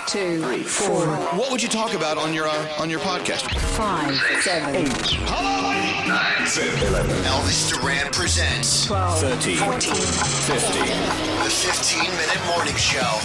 2, 3, 4. What would you talk about on your podcast? 5, 7, 8. Hello, 9, 10, 11. Elvis Duran presents 12, 13, 14, 15. The 15-minute morning show.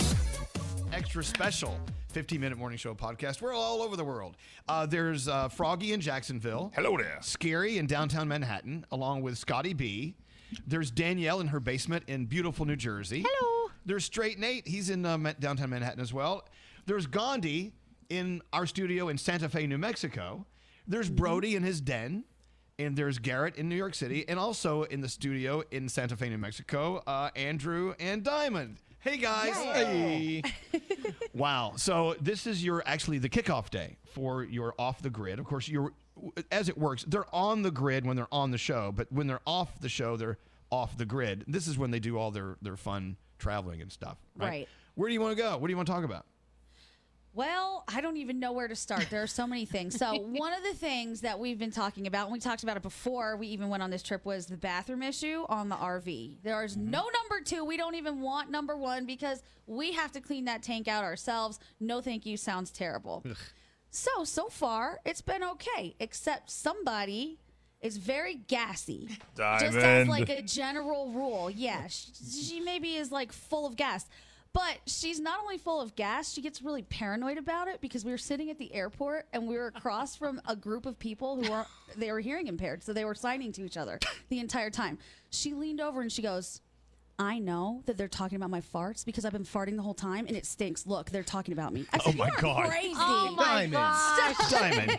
Extra special 15-minute morning show podcast. We're all over the world. There's Froggy in Jacksonville. Hello there. Scary in downtown Manhattan, along with Scotty B. There's Danielle in her basement in beautiful New Jersey. Hello. There's Straight Nate. He's in downtown Manhattan as well. There's Gandhi in our studio in Santa Fe, New Mexico. There's Brody in his den. And there's Garrett in New York City. And also in the studio in Santa Fe, New Mexico, Andrew and Diamond. Hey, guys. Hey. Wow. So this is actually the kickoff day for your Off the Grid. Of course, as it works, they're on the grid when they're on the show, but when they're off the show, they're off the grid. This is when they do all their fun traveling and stuff. Right. Where do you want to go? What do you want to talk about? Well, I don't even know where to start. There are so many things. So one of the things that we've been talking about, and we talked about it before we even went on this trip, was the bathroom issue on the RV. There is no number 2. We don't even want number 1 because we have to clean that tank out ourselves. No thank you sounds terrible. Ugh. So far, it's been okay, except somebody is very gassy. Diamond. Just as like a general rule. Yeah, she maybe is like full of gas. But she's not only full of gas, she gets really paranoid about it because we were sitting at the airport and we were across from a group of people who they were hearing impaired. So they were signing to each other the entire time. She leaned over and she goes, I know that they're talking about my farts because I've been farting the whole time and it stinks. Look, they're talking about me. I said, my God. Crazy. Oh, my gosh. Diamond.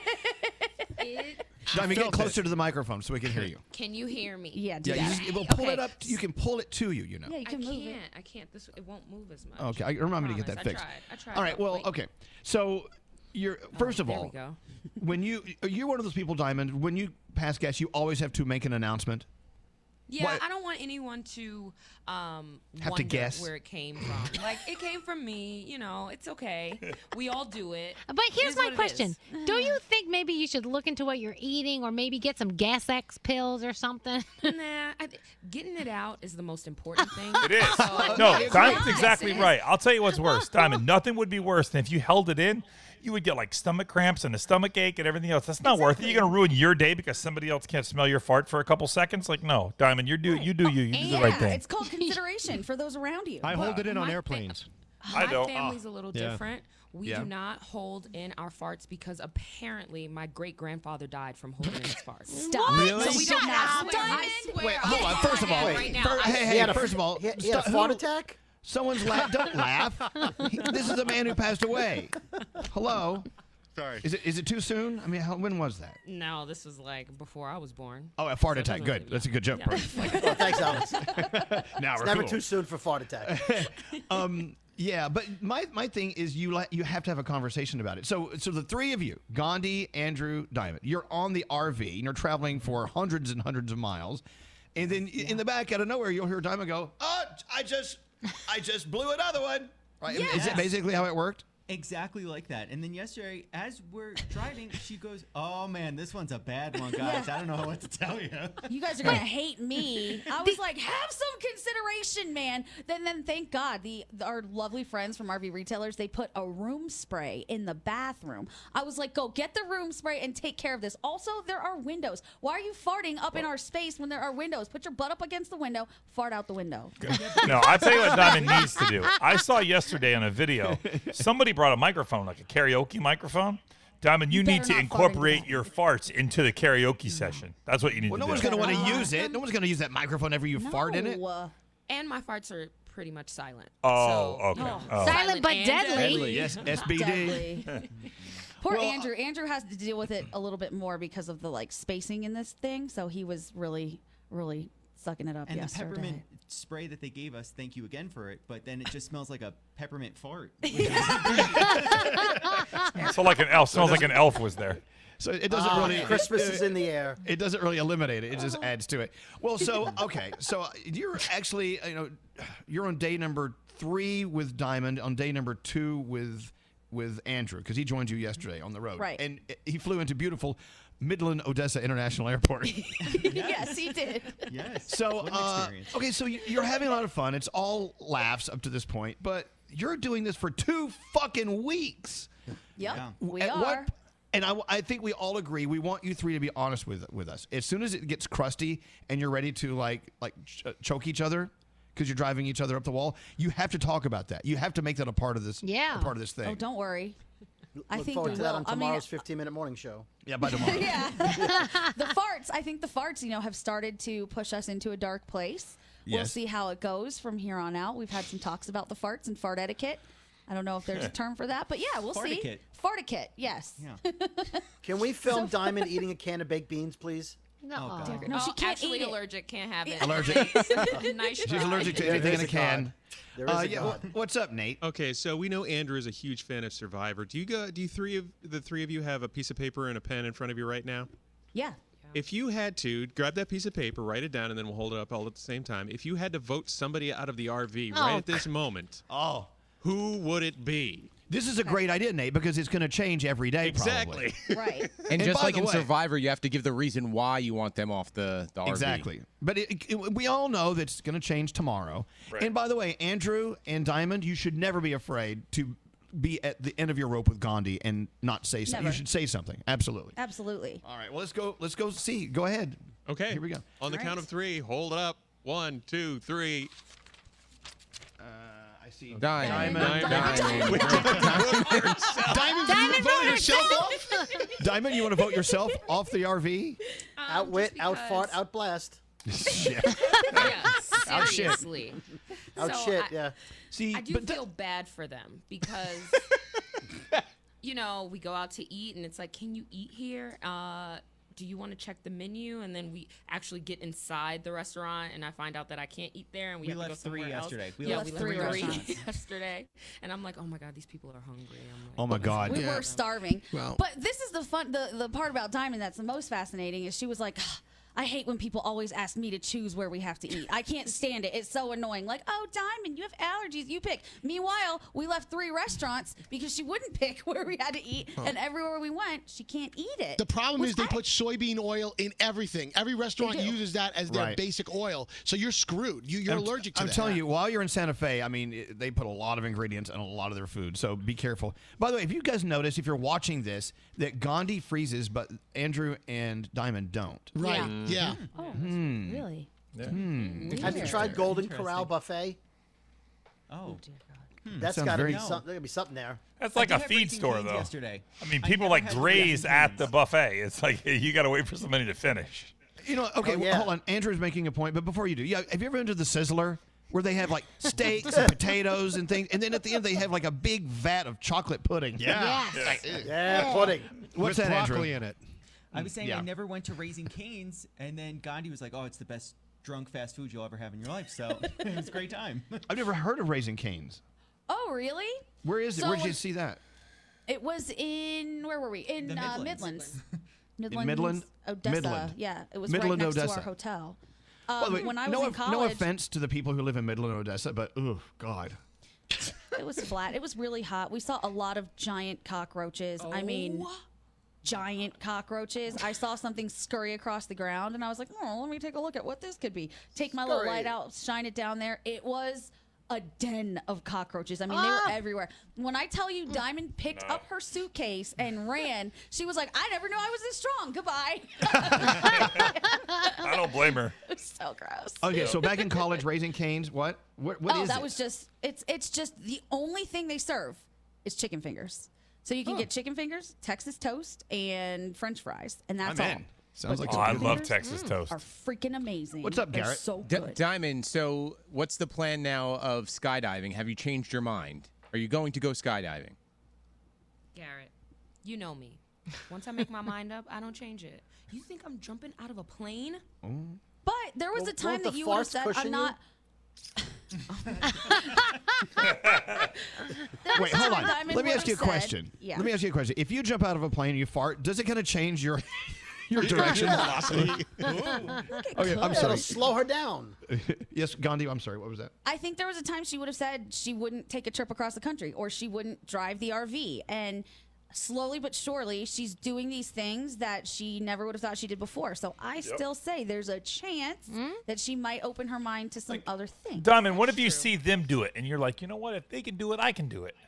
Diamond, get closer to the microphone so we can hear you. Can you hear me? Yeah, do Yeah, that. we'll pull Okay. it up. You can pull it to you, Yeah, you I can move can't. it. I can't. It won't move as much. Okay, remind me to get that Promise. fixed. I tried. All right, well, Wait. okay. So, first of there all, we go. when you're one of those people, Diamond, when you pass gas, you always have to make an announcement. Yeah, What- I don't want anyone to to wonder guess. where it came from. Like, it came from me. You know, it's okay. We all do it. But It here's is my what it question. is. Do you think maybe you should look into what you're eating or maybe get some Gas X pills or something? Nah, getting it out is the most important thing. It is. So- No, Yes, Diamond's yes, exactly it is. right. I'll tell you what's worse. Diamond, nothing would be worse than if you held it in. You would get like stomach cramps and a stomach ache and everything else. That's not worth it. You're going to ruin your day because somebody else can't smell your fart for a couple seconds. Like, no, Diamond, you do you do the right thing. It's called consideration for those around you. I hold it in on my airplanes. I My don't. family's a little Yeah. different. We Yeah. do not hold in our farts because apparently my great-grandfather died from holding in his farts. Stop. Really? So we don't have I swear. Wait, hold on. First of all, right now. first of all, He had a fart attack? Someone's don't laugh. This is a man who passed away. Hello. Sorry. Is it too soon? I mean, when was that? No, this was like before I was born. Oh, a fart So it attack. doesn't Good. really That's a good joke. Yeah. Perfect. Well, thanks, Alex. Now we're Never cool. too soon for fart attack. Yeah, but my thing is you have to have a conversation about it. So the three of you, Gandhi, Andrew, Diamond, you're on the RV and you're traveling for hundreds and hundreds of miles, and then in the back out of nowhere you'll hear Diamond go, "Oh, I just blew another one." Right? Is it basically how it worked? Exactly like that. And then yesterday, as we're driving, she goes, "Oh man, this one's a bad one, guys. I don't know what to tell you." You guys are gonna hate me. I was like, have some consideration, man. Then thank God, our lovely friends from RV Retailers, they put a room spray in the bathroom. I was like, go get the room spray and take care of this. Also, there are windows. Why are you farting up in our space when there are windows? Put your butt up against the window, fart out the window. No, I'll tell you what Diamond needs to do. I saw yesterday on a video, somebody brought a microphone, like a karaoke microphone. Diamond, you better need to not fart incorporate into your farts into the karaoke session. That's what you need Well, to no do. one's going to want to use it. No one's going to use that microphone whenever you fart in it. No. And my farts are pretty much silent. Oh, So, okay. you know, Oh. Silent but and deadly. Yes, SBD. Deadly. Poor Well, Andrew. Andrew has to deal with it a little bit more because of the spacing in this thing. So he was really, really sucking it up And the yesterday. peppermint spray that they gave us, thank you again for it, but then it just smells like a peppermint fart. So like an elf. Smells like an elf was there. So it doesn't really. Christmas is in the air. It doesn't really eliminate it. It just adds to it. Well, so okay, so you're actually, you're on day number 3 with Diamond, on day number 2 with Andrew, because he joined you yesterday on the road, Right. And he flew into beautiful Midland Odessa International Airport. Yes, he did. Yes. So What an experience. okay, so you're having a lot of fun. It's all laughs up to this point, but you're doing this for 2 fucking weeks. Yep, Yeah. we At are. what- and I think we all agree. We want you three to be honest with us. As soon as it gets crusty and you're ready to choke each other because you're driving each other up the wall, you have to talk about that. You have to make that a part of this. Yeah. A part of this thing. Oh, don't worry. I Look think forward we to that will. on I mean, tomorrow's 15-minute morning show. Yeah, by tomorrow. yeah. The farts. I think the farts, have started to push us into a dark place. We'll Yes. see how it goes from here on out. We've had some talks about the farts and fart etiquette. I don't know if there's a term for that, but yeah, we'll see. Fartiquette. Fartiquette, yes. Yeah. Can we film Diamond eating a can of baked beans, please? No. Oh, God. No, she can't actually eat it. allergic. Can't have it. Allergic. Nice She's try. allergic to There anything is in a a can. God. There is a Yeah. God. What's up, Nate? Okay, so we know Andrew is a huge fan of Survivor. Do you three of you have a piece of paper and a pen in front of you right now? Yeah. If you had to grab that piece of paper, write it down, and then we'll hold it up all at the same time. If you had to vote somebody out of the RV right at this moment, who would it be? This is a great idea, Nate, because it's going to change every day. Exactly. Probably. Right. And And just by like the in way- Survivor, you have to give the reason why you want them off the RV. Exactly. But we all know that it's going to change tomorrow. Right. And by the way, Andrew and Diamond, you should never be afraid to be at the end of your rope with Gandhi and not say something. You Never. should say something. Absolutely. Absolutely. All right. Well, let's go see. Go ahead. Okay. Here we go. On the All count right. of 3, hold it up. 1, 2, 3. I see. Diamond. Diamond voted herself off? Diamond, you want to vote yourself off the RV? Outwit, outfought, outblast. Shit. Yeah, Out shit. seriously. Out So shit, I- yeah. See, I do but feel bad for them because, we go out to eat and it's like, can you eat here? Do you want to check the menu? And then we actually get inside the restaurant and I find out that I can't eat there and we have left to go 3 somewhere else. yesterday. We We left left 3 3 restaurants. yesterday. And I'm like, oh my God, these people are hungry. I'm like, oh my God. We were starving. Well- But this is the part about Diamond that's the most fascinating is she was like, I hate when people always ask me to choose where we have to eat. I can't stand it. It's so annoying. Like, oh, Diamond, you have allergies. You pick. Meanwhile, we left 3 restaurants because she wouldn't pick where we had to eat. And everywhere we went, she can't eat it. The problem Which is they I- put soybean oil in everything. Every restaurant They do. uses that as their Right. basic oil. So you're screwed. You're allergic to I'm that. telling you, while you're in Santa Fe, I mean, they put a lot of ingredients in a lot of their food, so be careful. By the way, if you guys notice, if you're watching this, that Gandhi freezes, but Andrew and Diamond don't. Right. Yeah. Oh, really? Have you tried Golden Corral buffet? Oh. That's sounds got to very- be something. There's got to be something there. That's like I a did have feed Raising store, Cane's though. Yesterday. I mean, I people never like had graze Raising at Cane's. the buffet. It's like you got to wait for somebody to finish. You know, okay, Oh, well, yeah. hold on. Andrew's making a point, but before you do, have you ever been to the Sizzler? Where they have like steaks and potatoes and things, and then at the end they have like a big vat of chocolate pudding. Yes. Yeah, pudding. What's With that, Andrew? broccoli in it. I was saying Yeah. I never went to Raising Cane's, and then Gandhi was like, "Oh, it's the best drunk fast food you'll ever have in your life." So it was a great time. I've never heard of Raising Cane's. Oh, really? Where is it? So Where did you was- see that? It was in, where were we? In The Midlands. Midlands. Midland? Odessa. Midland. Yeah, it was Midland, right next to Odessa. our hotel. By the way, When I no, was in college, no offense to the people who live in Midland, Odessa, but oh God. it was flat. It was really hot. We saw a lot of giant cockroaches. I mean, giant cockroaches. I saw something scurry across the ground, and I was like, "Oh, let me take a look at what this could be." Take my little Scurry. light out, shine it down there. It was a den of cockroaches. I mean, they were everywhere. When I tell you, Diamond picked up her suitcase and ran, she was like, "I never knew I was this strong. Goodbye." I don't blame her. It was so gross. Okay, so back in college, Raising Cane's. What Oh, is that it? was just it's just the only thing they serve is chicken fingers. So you can get chicken fingers, Texas toast, and French fries, and that's I'm all. in. Sounds like Oh, some I good love fingers. Texas toast. Are freaking amazing. What's up, They're Garrett? so good. Diamond, so what's the plan now of skydiving? Have you changed your mind? Are you going to go skydiving? Garrett, you know me. Once I make my mind up, I don't change it. You think I'm jumping out of a plane? But there was Well, a time won't that the you would have farts said, cushion "I'm you? not." Wait, hold on. Diamond Let me would ask you a have said- question. Yeah. Let me ask you a question. If you jump out of a plane and you fart, does it kind of change your your direction velocity? Okay, I'm It'll sorry. slow her down. Yes, Gandhi. I'm sorry. What was that? I think there was a time she would have said she wouldn't take a trip across the country or she wouldn't drive the RV. And slowly but surely, she's doing these things that she never would have thought she did before. So I still say there's a chance that she might open her mind to some other things. Diamond, what if you see them do it and you're like, you know what? If they can do it, I can do it.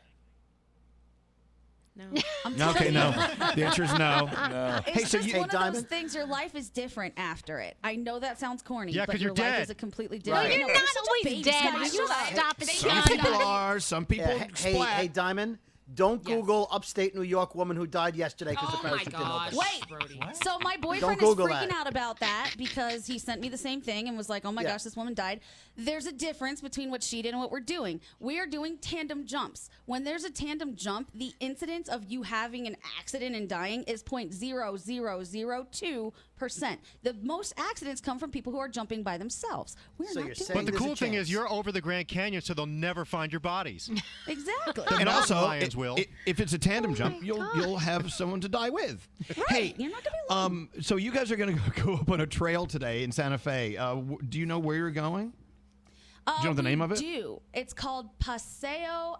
No. Okay, no. The answer is no. It's just one of those things. Your life is different after it. I know that sounds corny, Yeah, 'cause but you're your life dead. is a completely different. You're No, not you're such a always baby, dead. Scott. You Shut up. stop it. Some people are. Some people splat. Hey, Diamond. Don't Google upstate New York woman who died yesterday because the parachute didn't open. Wait, so my boyfriend Don't is Google freaking that. out about that because he sent me the same thing and was like, oh my Yeah. gosh, this woman died. There's a difference between what she did and what we're doing. We are doing tandem jumps. When there's a tandem jump, the incidence of you having an accident and dying is 0.0002%. The most accidents come from people who are jumping by themselves. We're not doing But the that. cool thing is you're over the Grand Canyon, so they'll never find your bodies. Exactly. The And mountain also, lions will. if it's a tandem jump, you'll have someone to die with. Hey, you're not gonna be so you guys are going to go up on a trail today in Santa Fe. Do you know where you're going? Do you know the name of it? Do. It's called Paseo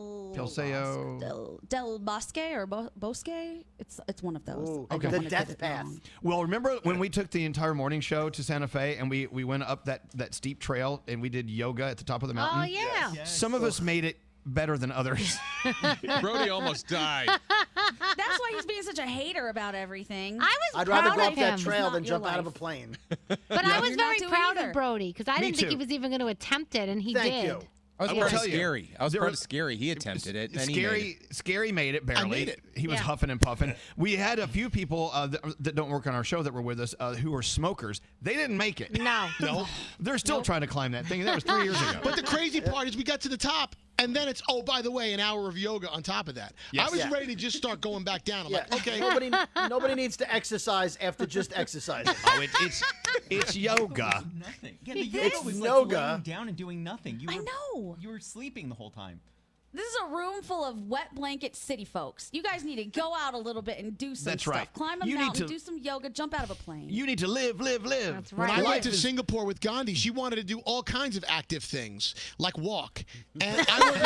del Bosque or Bosque. It's one of those. Ooh, I don't the wanna death get it path. wrong. Well, remember when we took the entire morning show to Santa Fe and we went up that steep trail and we did yoga at the top of the mountain? Oh, yeah. Yes. Some of us made it better than others. Brody almost died. That's why he's being such a hater about everything. I was I'd proud rather go of up that him. trail than It's not jump out your of a plane. But I was You're not very doing proud either. of Brody because I Me didn't think he too. was even going to attempt it, and he Thank did. you. I was I will part of tell you, Scary. I was there part were- of Scary. He attempted it. And he made it. Scary made it barely. made it. He was Yeah. huffing and puffing. We had a few people that don't work on our show that were with us who were smokers. They didn't make it. No. No. They're still trying to climb that thing. And that was 3 years ago. But the crazy part is we got to the top, and then it's, oh, by the way, an hour of yoga on top of that. Yes. I was Yeah. ready to just start going back down. I'm Yeah. like, okay. Nobody needs to exercise after just exercising. Oh, it's yoga. Nothing. Yeah, He the did. yoga It's was yoga. like laying down and doing nothing. I know. You were sleeping the whole time. This is a room full of wet blanket city folks. You guys need to go out a little bit and do some That's stuff. right. Climb a You need mountain, to- do some yoga, jump out of a plane. You need to live. That's When right. I went Life to is- Singapore with Gandhi, she wanted to do all kinds of active things, like walk. And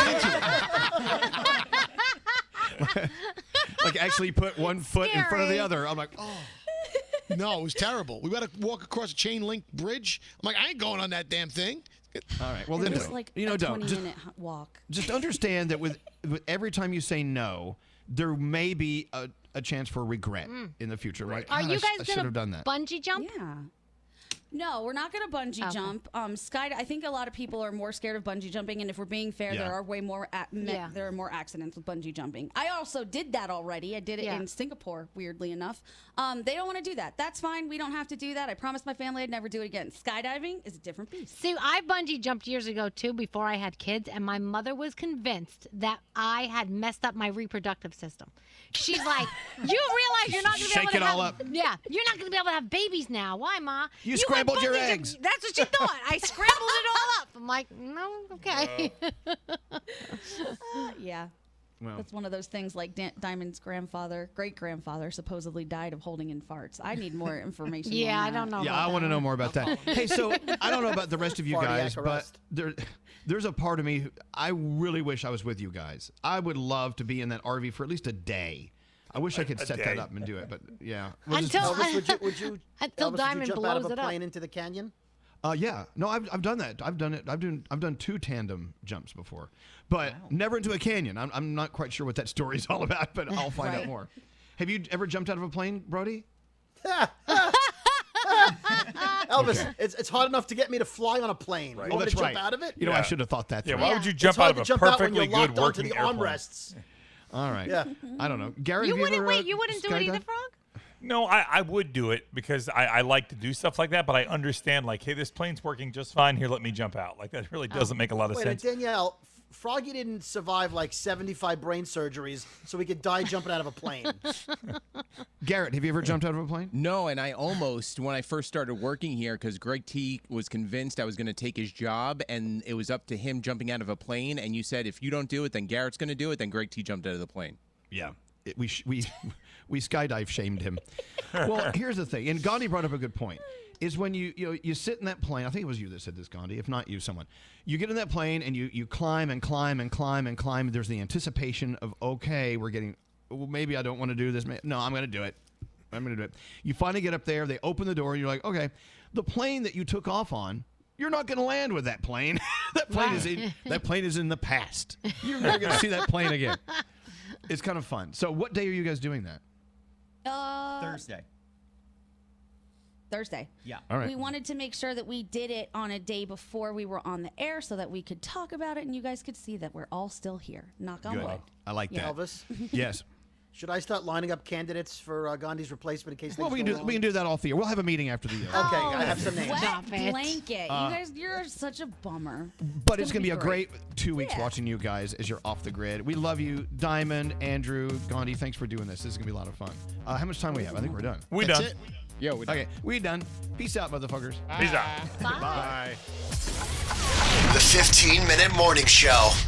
I wasn't into it. Like actually put one foot in front of the Scary. other. I'm like, oh. No, it was terrible. We got to walk across a chain link bridge. I'm like, I ain't going on that damn thing. All right. Well, It then was don't. like You know, a don't. 20-minute walk. Just understand that with every time you say no, there may be a chance for regret in the future. Right? Are God, you I guys should going have done that. to bungee jump? Yeah. No, we're not going to bungee Okay. jump. I think a lot of people are more scared of bungee jumping, and if we're being fair, Yeah. there are way more Yeah. there are more accidents with bungee jumping. I also did that already. I did it Yeah. in Singapore, weirdly enough. They don't want to do that. That's fine. We don't have to do that. I promised my family I'd never do it again. Skydiving is a different beast. See, I bungee jumped years ago too before I had kids, and my mother was convinced that I had messed up my reproductive system. She's like, "You realize you're not going to be Shake able to it have, all up. Yeah, you're not going to be able to have babies now. Why, Ma? You went scrambled your bungee jump- eggs. That's what she thought. I scrambled it all up. I'm like, no, okay. Yeah. Well. That's one of those things like Diamond's great grandfather, supposedly died of holding in farts. I need more information. Yeah, on I that. don't know. Yeah, about I want to that. know more about that. Hey, so I don't know about the rest of you Cardiac guys, but arrest. there's a part of me I really wish I was with you guys. I would love to be in that RV for at least a day. I wish I could set that day. up and do it, but yeah. We'll just- Until Elvis, would you Until Elvis, would Diamond you jump out of blows a it up. plane into the canyon? Yeah, no, I've done that. I've done it. I've done 2 tandem jumps before, but never into a canyon. I'm not quite sure what that story is all about, but I'll find out Right. more. Have you ever jumped out of a plane, Brody? Elvis, it's hard enough to get me to fly on a plane. You want me that's to jump right. out of it? You know, I Yeah. should have thought that Yeah, through. why Yeah. would you It's jump out hard of to a jump out when perfectly you're locked good onto working the airplane? armrests. All right. Yeah. I don't know. Garrett, You have wouldn't ever, wait. You wouldn't do it either, skydived? Frog? No, I would do it because I like to do stuff like that, but I understand, like, hey, this plane's working just fine. Here, let me jump out. Like, that really doesn't make a lot of Wait, sense. Danielle, Froggy didn't survive like 75 brain surgeries, so he could die jumping out of a plane. Garrett, have you ever jumped out of a plane? No, and I almost, when I first started working here, because Greg T was convinced I was going to take his job, and it was up to him jumping out of a plane, and you said, if you don't do it, then Garrett's going to do it, then Greg T jumped out of the plane. Yeah. We skydive shamed him. Well, here's the thing, and Gandhi brought up a good point. Is when you sit in that plane. I think it was you that said this, Gandhi. If not you, someone. You get in that plane and you climb and climb and climb and climb. There's the anticipation of, okay, we're getting well, maybe I don't want to do this. No, I'm going to do it. You finally get up there. They open the door, and you're like, okay, the plane that you took off on, you're not going to land with that plane. That plane is in the past. You're never going to see that plane again. It's kind of fun. So what day are you guys doing that? Thursday. Yeah. All right. We wanted to make sure that we did it on a day before we were on the air so that we could talk about it and you guys could see that we're all still here. Knock on Good. wood. I like that. Elvis? Yes. Should I start lining up candidates for Gandhi's replacement in case Well, things we go can do that off the air. We'll have a meeting after the year. Okay, I have some names. Wet blanket. Uh, you guys, you're such a bummer. But it's going to be a great 2 weeks Yeah. watching you guys as you're off the grid. We love you. Diamond, Andrew, Gandhi, thanks for doing this. This is going to be a lot of fun. How much time we have? I think we're done. We done. Yeah, we're done. Okay, we done. Peace out, motherfuckers. Peace out. Bye. The 15-minute morning show.